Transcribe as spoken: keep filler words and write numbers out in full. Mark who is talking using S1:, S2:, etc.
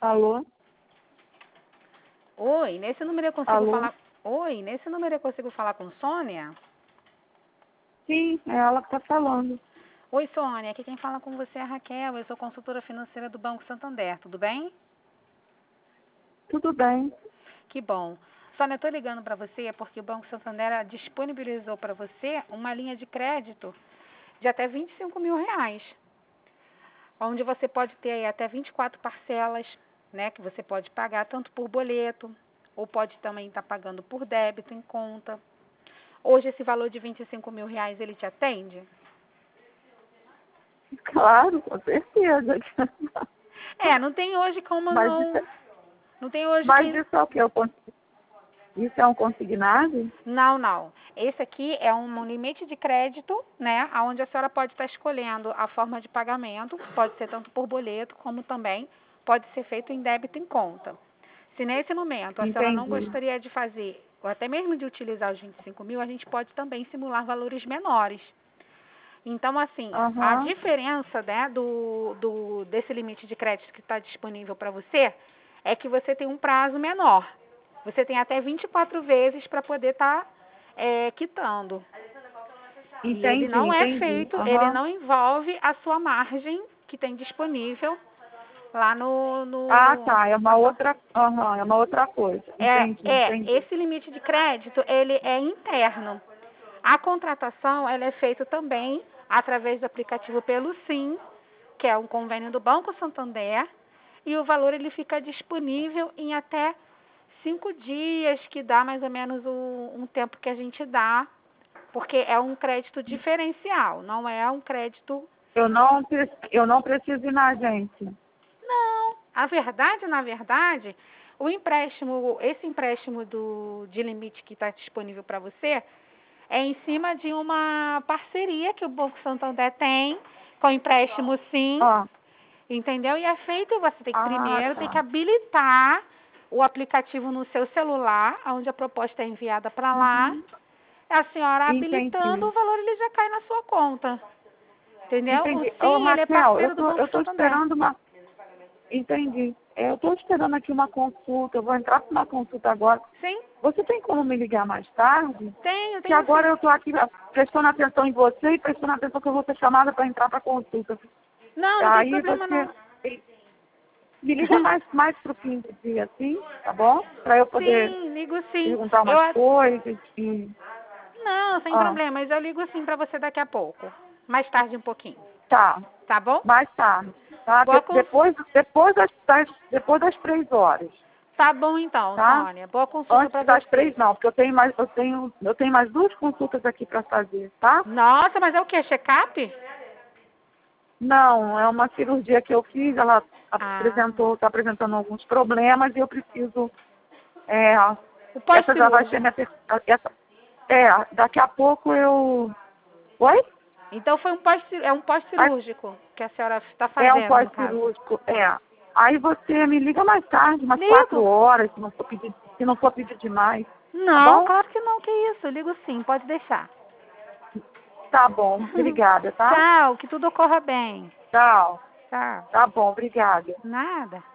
S1: Alô?
S2: Oi, nesse número eu consigo
S1: Alô?
S2: falar... Oi, nesse número eu consigo falar com Sônia?
S1: Sim, é ela que está falando.
S2: Oi, Sônia, aqui quem fala com você é a Raquel, eu sou consultora financeira do Banco Santander, tudo bem?
S1: Tudo bem.
S2: Que bom. Sônia, eu estou ligando para você porque o Banco Santander disponibilizou para você uma linha de crédito de até vinte e cinco mil reais, onde você pode ter aí até vinte e quatro parcelas, né, que você pode pagar tanto por boleto, ou pode também estar pagando por débito em conta. Hoje esse valor de vinte e cinco mil reais, ele te atende?
S1: Claro, com certeza.
S2: É, não tem hoje como
S1: Mas
S2: não...
S1: isso,
S2: Não tem hoje
S1: mas
S2: que...
S1: isso é o que? Eu cons- Isso é um consignado?
S2: Não, não. Esse aqui é um limite de crédito, né, onde a senhora pode estar escolhendo a forma de pagamento, pode ser tanto por boleto, como também pode ser feito em débito em conta. Se nesse momento a senhora não
S1: Entendi.
S2: gostaria de fazer, ou até mesmo de utilizar os vinte e cinco mil, a gente pode também simular valores menores. Então, assim, a
S1: Aham.
S2: diferença, né, do, do, desse limite de crédito que está disponível para você é que você tem um prazo menor. Você tem até vinte e quatro vezes para poder estar é, quitando. E ele
S1: Entendi,
S2: não é
S1: entendi.
S2: feito, ele
S1: Aham.
S2: não envolve a sua margem que tem disponível lá no...
S1: Ah,
S2: no
S1: tá. É uma
S2: na sua,
S1: outra. Aham, é uma outra coisa.
S2: é,
S1: Entendi,
S2: é,
S1: entendi.
S2: esse limite de crédito, ele é interno. A contratação, ela é feita também através do aplicativo pelo Sim, que é um convênio do Banco Santander, e o valor ele fica disponível em até cinco dias, que dá mais ou menos o, um tempo que a gente dá, porque é um crédito diferencial, não é um crédito...
S1: Eu não, pre- eu não preciso ir na agência.
S2: Não, a verdade, na verdade, o empréstimo, esse empréstimo do, de limite que está disponível para você é em cima de uma parceria que o Banco Santander tem com o empréstimo Sim,
S1: Ó.
S2: entendeu? E é feito, você tem que
S1: Ah,
S2: primeiro tem que
S1: tá.
S2: habilitar o aplicativo no seu celular, onde a proposta é enviada para lá.
S1: Uhum.
S2: A senhora habilitando,
S1: Entendi.
S2: o valor ele já cai na sua conta. Entendeu? O
S1: Entendi. Ô,
S2: Sim, ele é
S1: Raquel, eu
S2: parceiro do
S1: tô,
S2: Banco
S1: eu tô
S2: Santander.
S1: esperando uma. Entendi. É, eu tô esperando aqui uma consulta. Eu vou entrar para uma consulta agora.
S2: Sim,
S1: Você tem como me ligar mais tarde?
S2: tenho,
S1: Que
S2: tenho
S1: agora
S2: sim.
S1: eu tô aqui prestando atenção em você e prestando atenção que eu vou ser chamada para entrar para consulta.
S2: Não, não tem
S1: Aí
S2: problema
S1: você
S2: não.
S1: me liga mais, mais pro fim do dia, assim, tá bom? Para eu poder
S2: Sim, ligo sim.
S1: perguntar
S2: Eu
S1: umas
S2: a-
S1: coisas e.
S2: Não, sem
S1: Ah,
S2: problemas. Eu ligo sim para você daqui a pouco. Mais tarde um pouquinho.
S1: tá.
S2: Tá bom?
S1: Mais tarde. Tá?
S2: Boa
S1: De-
S2: cons...
S1: depois, depois, das, das, depois das três horas.
S2: Tá bom então,
S1: Tá?
S2: Sônia. Boa consulta para
S1: Antes das
S2: você.
S1: três não, porque eu tenho mais, eu tenho, eu tenho mais duas consultas aqui para fazer, tá?
S2: Nossa, mas é o quê? Check-up?
S1: Não, é uma cirurgia que eu fiz, ela
S2: Ah,
S1: apresentou, está apresentando alguns problemas e eu preciso. É,
S2: o
S1: essa já vai ser
S2: pós-cirúrgico.
S1: minha ter- essa, é, daqui a pouco eu. Oi?
S2: Então foi um pós é um
S1: Mas
S2: pós-cirúrgico que a senhora está
S1: é um
S2: fazendo, no caso.
S1: pós-cirúrgico, é. Aí você me liga mais tarde, umas quatro
S2: Ligo.
S1: horas, se não for pedir, se não for pedir demais. Tá
S2: Não,
S1: bom?
S2: claro que não, que isso. Ligo sim, pode deixar.
S1: Tá bom, obrigada, tá?
S2: Tchau, que tudo ocorra bem.
S1: Tchau.
S2: Tchau.
S1: Tá bom, obrigada.
S2: Nada.